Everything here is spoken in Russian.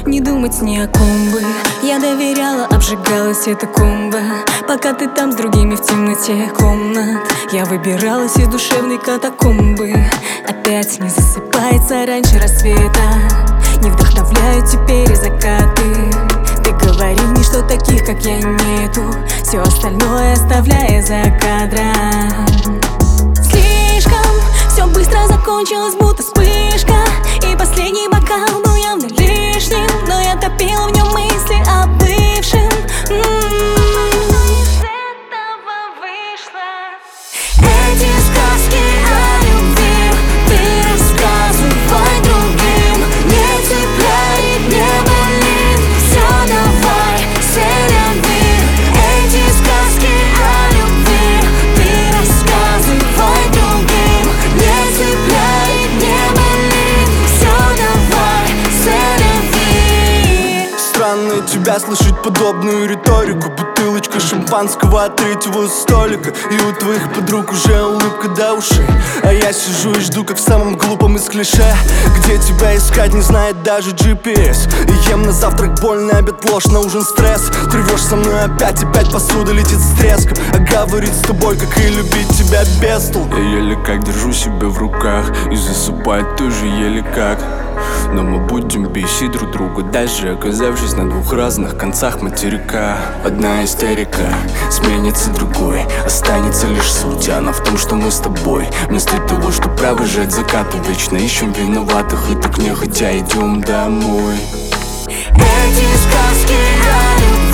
не думать ни о ком бы. Я доверяла, обжигалась эта комбо, пока ты там с другими в темноте комнат. Я выбиралась из душевной катакомбы. Опять не засыпается раньше рассвета, не вдохновляют теперь и закаты. Ты говорил мне, что таких, как я, нету, все остальное оставляя за кадром. Слишком все быстро закончилось, будто вспышка, и последний бокал был явно лишним, но я топила в нем мысли о бывшем. Эти сказки о любви ты рассказывай другим, не цепляй, не болит, все давай, селяви. Эти сказки о любви ты рассказывай другим, не цепляй, не болит, все давай, селяви. Странно тебя слышать подобную риторику. Бутылочка шампанского от третьего столика, и у твоих подруг уже улыбка до ушей. А я сижу и жду, как в самом глупом из клише, где тебя искать не знает даже GPS. И ем на завтрак боль, на обед ложь, на ужин стресс. Тревожь со мной опять посуда летит с треском. А говорить с тобой, как и любить тебя без толку. Я еле как держу себя в руках, и засыпать тоже еле как. Но мы будем бесить друг друга, даже оказавшись на двух разных концах материка. Одна истерика сменится другой, останется лишь суть. Она в том, что мы с тобой вместо того, чтобы провожать закаты, вечно ищем виноватых и так нехотя идем домой. Эти сказки о любви